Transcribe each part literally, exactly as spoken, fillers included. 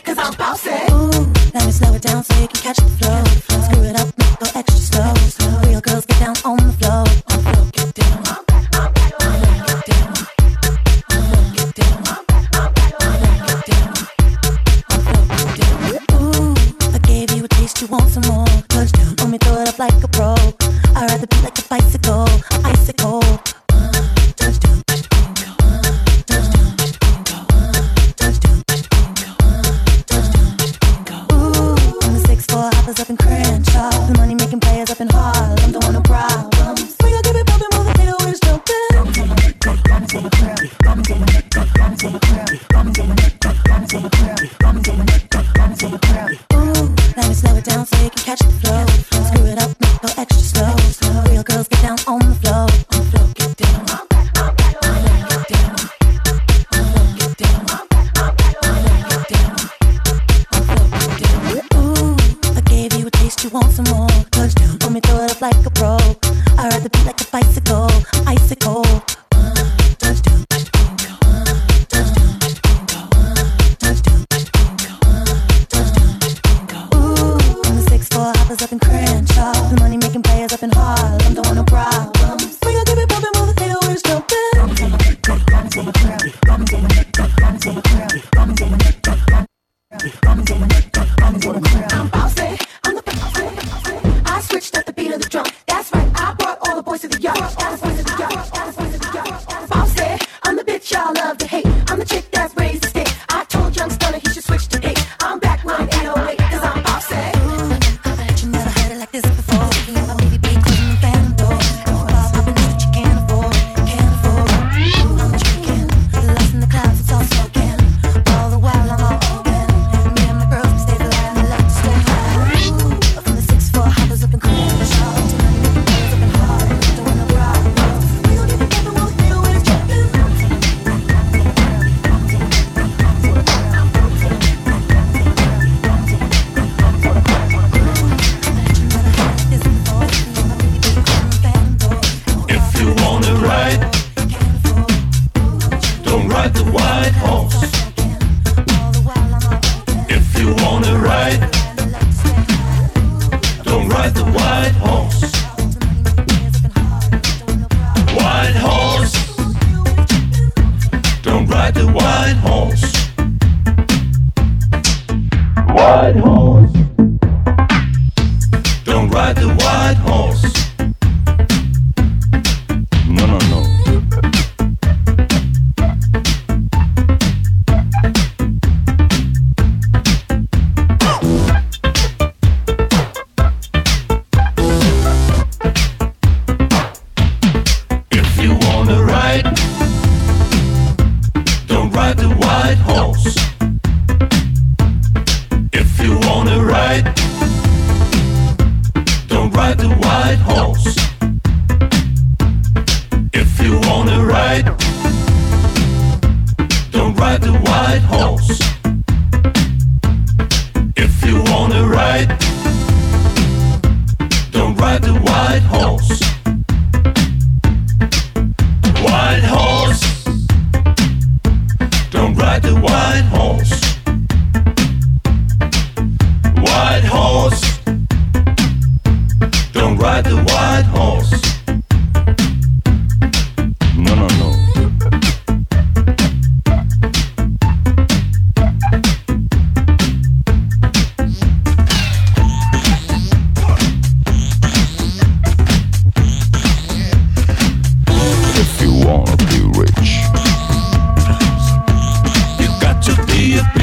cause I'm bossy. Ooh, let me slow it down so you can catch the flow. Screw it up, make it go extra slow. Real girls get down on the floor. On the floor, get down. On the floor, get down. On the floor, get down. On the floor, get down. On the floor, get down. Ooh, I gave you a taste, you want some more. Touchdown, let me throw it up like a pro. I ride the beat like a bicycle, icicle. Touchdown, touchdown, touchdown, touchdown, touchdown. Ooh, on the six four hoppers up in Crenshaw. The money making players up in Harlem. Don't want no problems. We gon' keep it bumpin', move the potato is jumpin'. Run to my neck, run to my crib, run to my neck, run to my crib, run to my neck, run to my crib, run to my neck, run to my crib. Ooh, let me slow it down so you can catch the flow. Screw it up, make it go extra slow. Slow. Real girls get down on the floor. On the floor, get down. On the floor, get down. On the floor, get down. On the floor, get down. On the floor, get down. Ooh, I gave you a taste, you want some more. Touchdown, let me throw it up like a pro. I ride the beat like a bicycle, icicle. Touchdown, touchdown, touchdown, touchdown, touchdown. Ooh, on the six four hoppers up in Crenshaw. The money making players up in Harlem. Don't want no problems. We gon' keep it bumpin', move the tail, we're jumpin'. Run to my neck, run to my crib, run to my neck, run to my crib, run to my neck, run to my neck, run to my crib. I'm bossy, I'm the bossy. I switched up the beat of the drum. That's right, I brought all the boys to the yard. All the boys to the yard, all the boys to the yard. Bossy, I'm the bitch y'all love to hate. I'm the chick that's raised to stay. I told young Stunner he should switch to eight. I'm back with eight oh eight, cause I'm bossy. Ooh, I bet you never heard it like this before. Thinking about baby big closing the fan door. All poppin' is that you can't afford, can't afford. Ooh, I'm drinking, lost in the clouds, it's all smoking. All the while I'm all open. Me and my girls, we stay alive, we like to stay high. Ooh, from the six four hoppers up in Crenshaw. To money making players up in Harlem. Don't want no problems. We gon' keep it bumpin', we'll feel when it's jumpin'. If you wanna ride, don't ride the white horse. If you wanna ride, don't ride the white horse. White horse, don't ride the white horse. White horse, don't ride the white horse. No, no, no. If you wanna ride, don't ride the white horse. If you wanna ride, don't ride the white horse. If you wanna ride, don't ride the white horse. If you wanna ride, don't ride the white horse. White horse, don't ride the white horse. White horse, don't ride the white horse. No, no, no. If you wanna be rich, you got to be a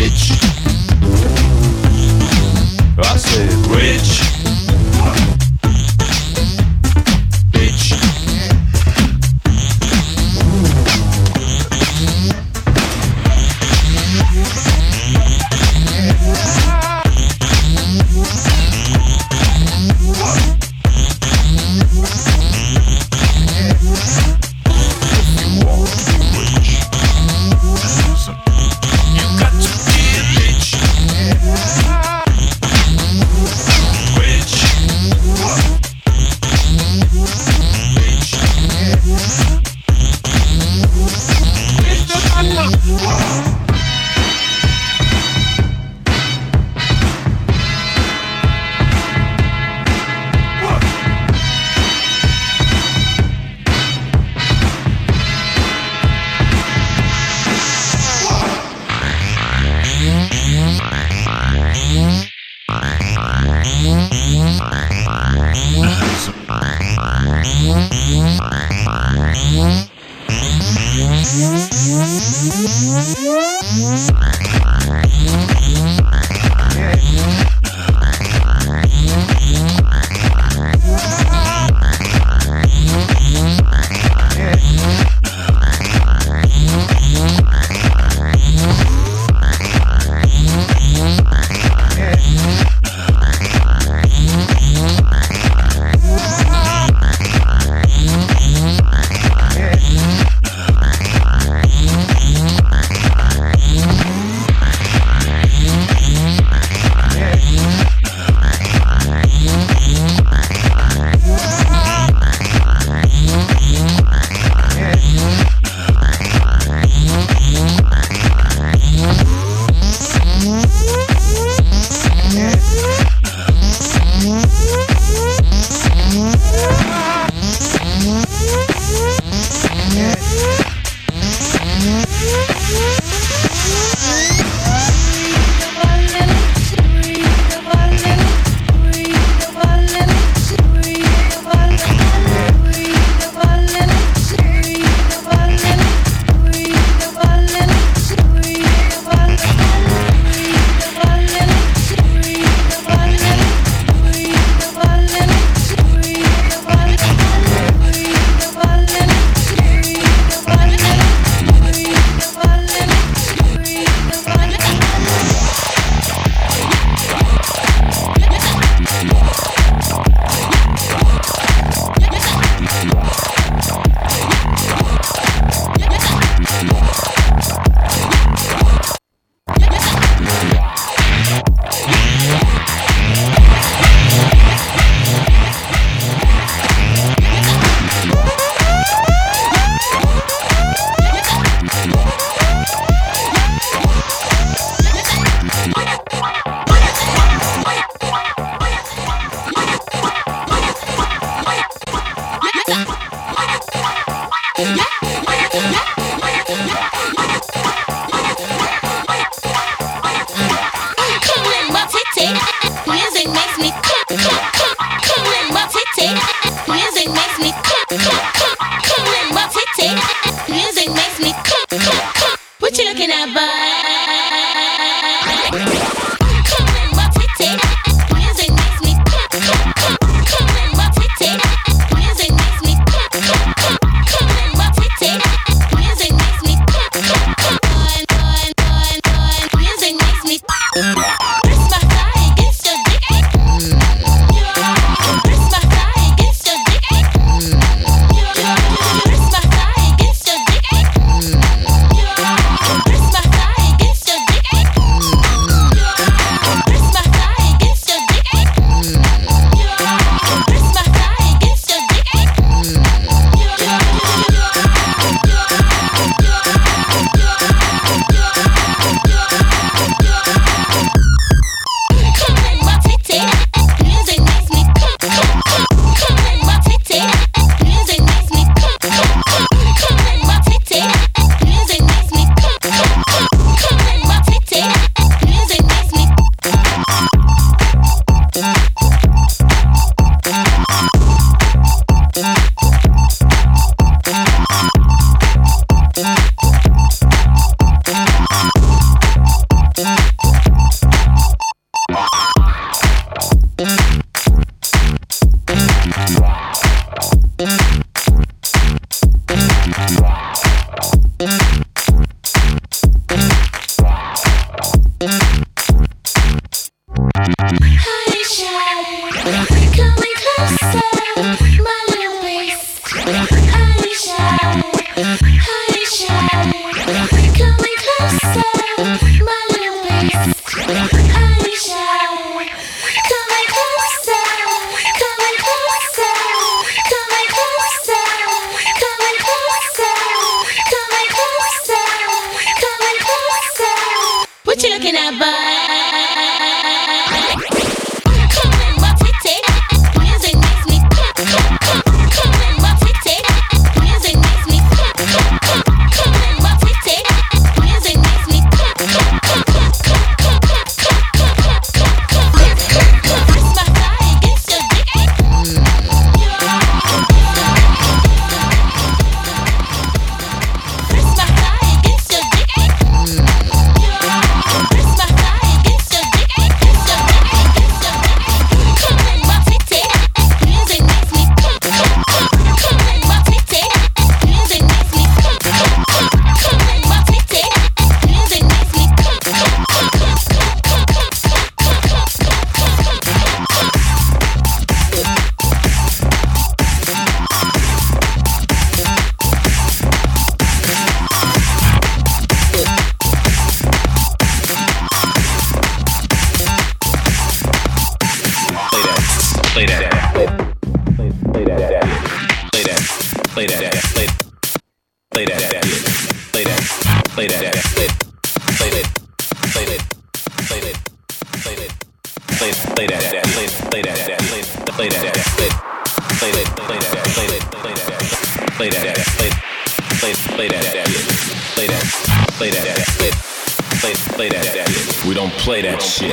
play that, play play that, play that, play that, play play that, play that, play that, play play it, play it, play it, play it, play play that, play play that, play play that, play play it, play that, play it, play that, play that, play play play that, play that, play that, play play play that. We don't play that shit.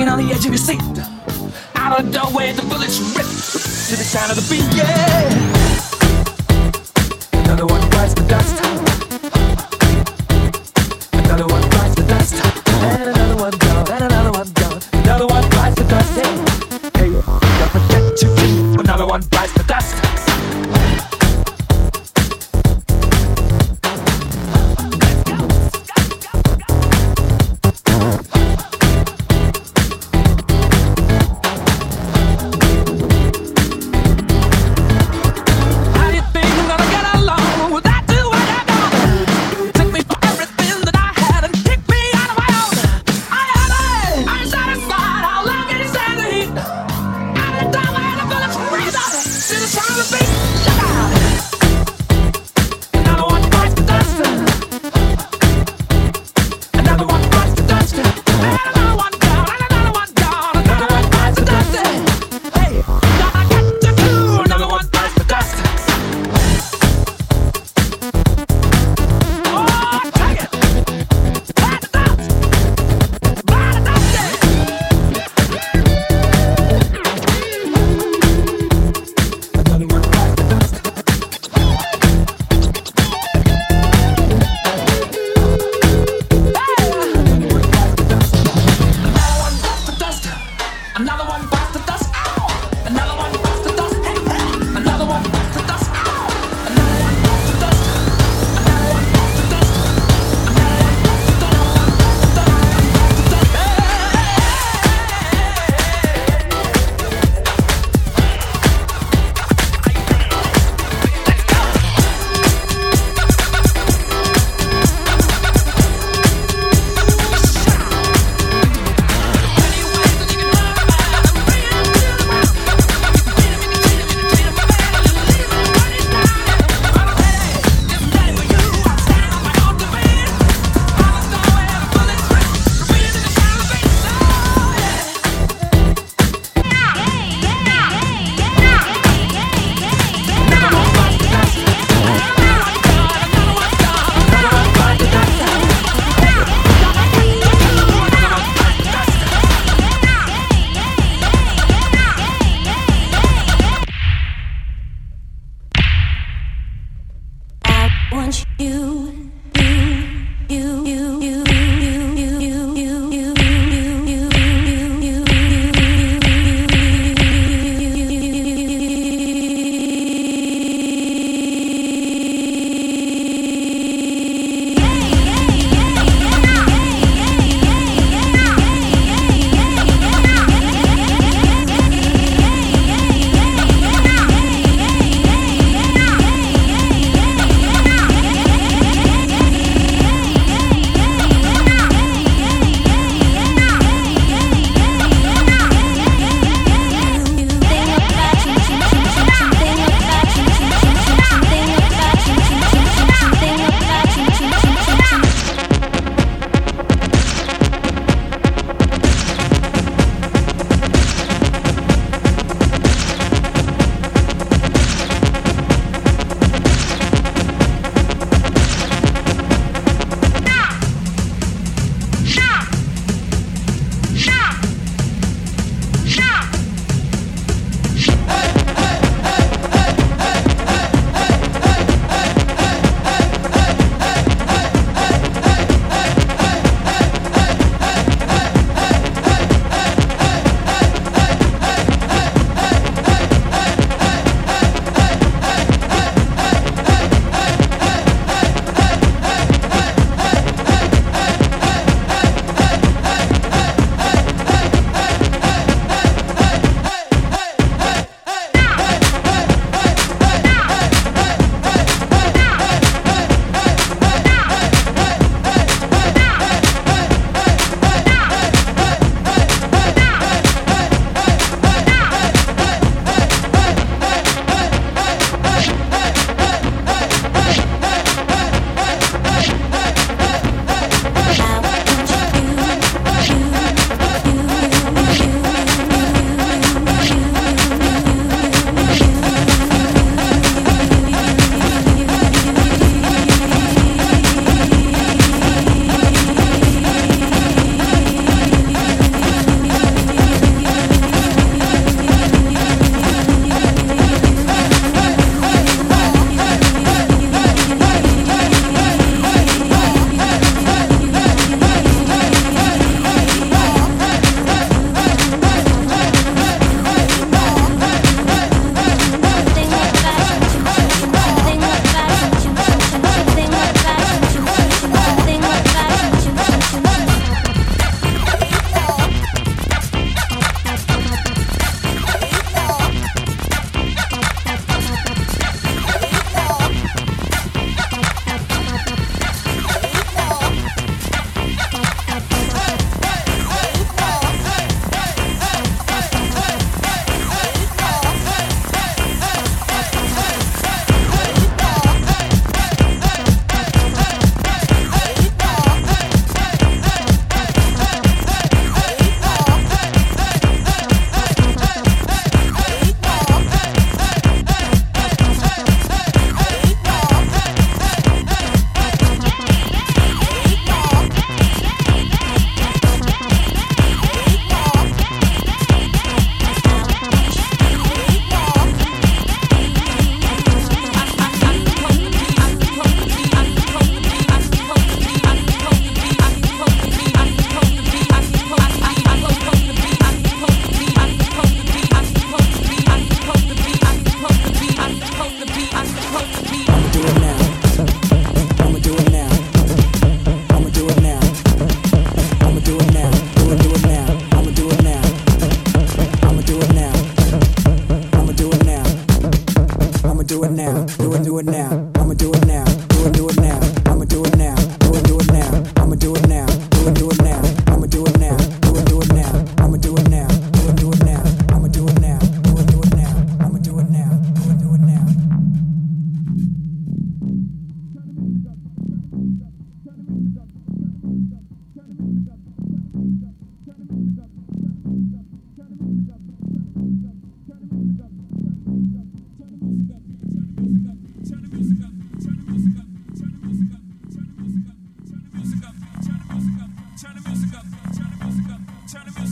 hanging on the edge of your seat. Out of the doorway, the bullets rip to the sound of the beat, yeah. Another one bites the dust. Another one bites the dust. And another one gone, and another one gone. Another one bites the dust, yeah. Hey, don't forget to keep. Another one bites the dust.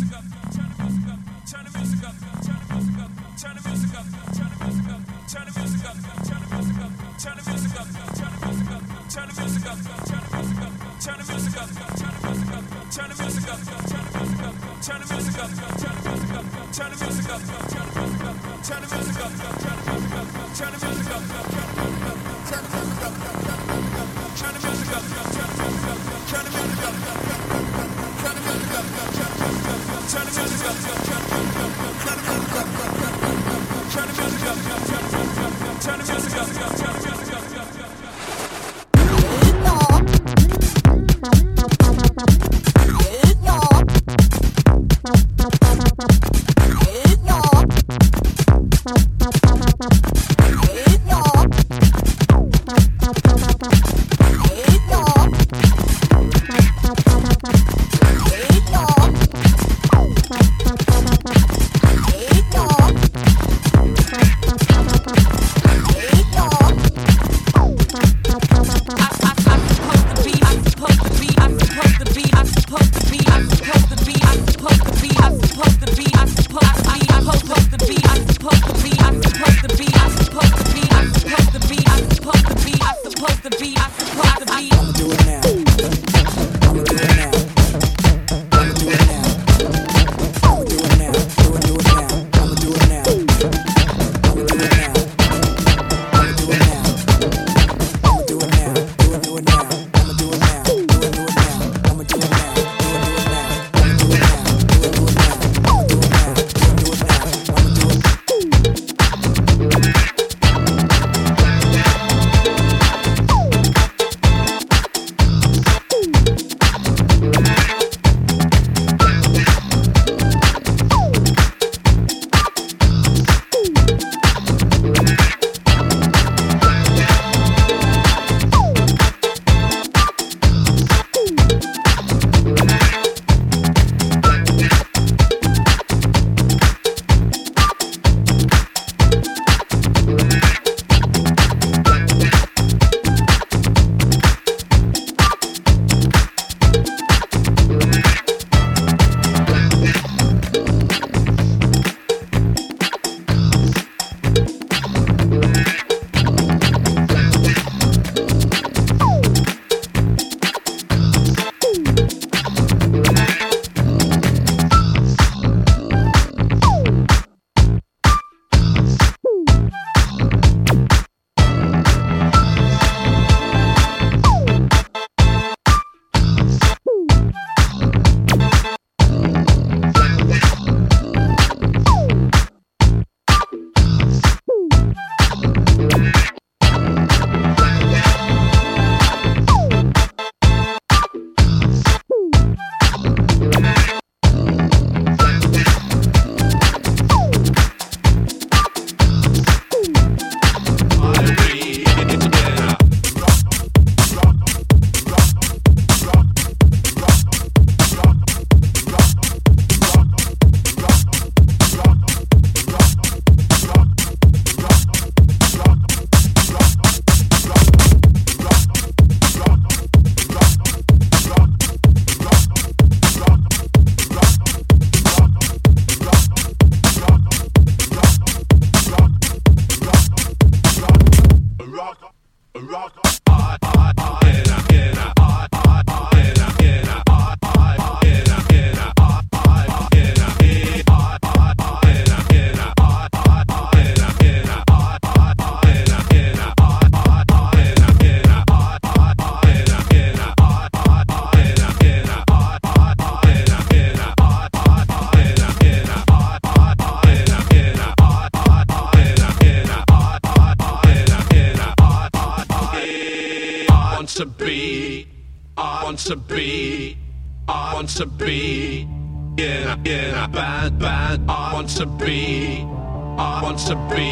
to be, I want to be, I want to be in a, in a bad, bad. I want to be, I want to be,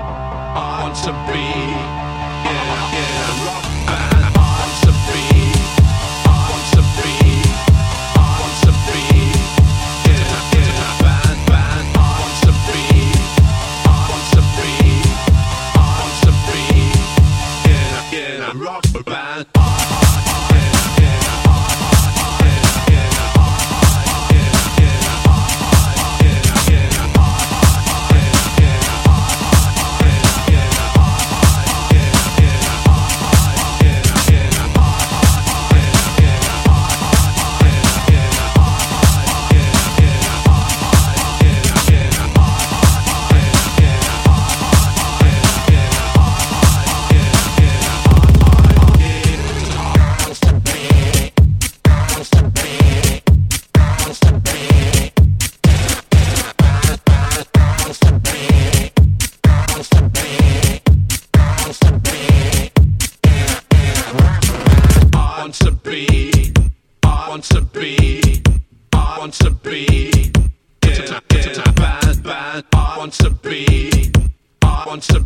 I want to be in a, in a rock band. I want to be, I want to be, I want to be in a, in a bad, bad. I want to be, I want to be, I want to be in a, in a rock band. want to be, I want to